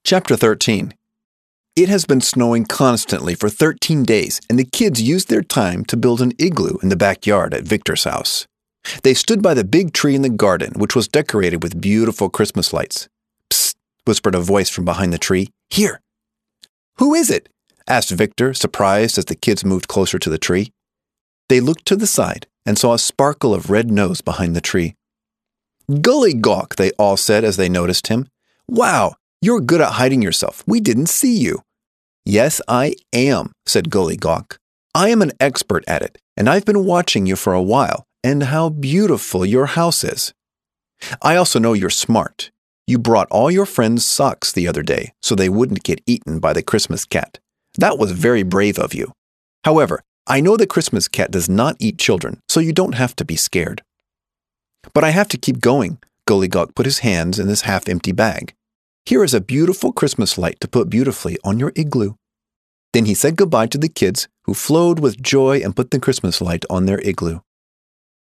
Chapter 13. It has been snowing constantly for 13 days, and the kids used their time to build an igloo in the backyard at Victor's house. They stood by the big tree in the garden, which was decorated with beautiful Christmas lights. Psst, whispered a voice from behind the tree. Here. Who is it? Asked Victor, surprised as the kids moved closer to the tree. They looked to the side and saw a sparkle of red nose behind the tree. Gollygawk, they all said as they noticed him. Wow, you're good at hiding yourself. We didn't see you. Yes, I am, said Gollygawk. I am an expert at it, and I've been watching you for a while, and how beautiful your house is. I also know you're smart. You brought all your friends' socks the other day so they wouldn't get eaten by the Christmas cat. That was very brave of you. However, I know the Christmas cat does not eat children, so you don't have to be scared. But I have to keep going. Gollygawk put his hands in his half-empty bag. Here is a beautiful Christmas light to put beautifully on your igloo. Then he said goodbye to the kids, who flowed with joy and put the Christmas light on their igloo.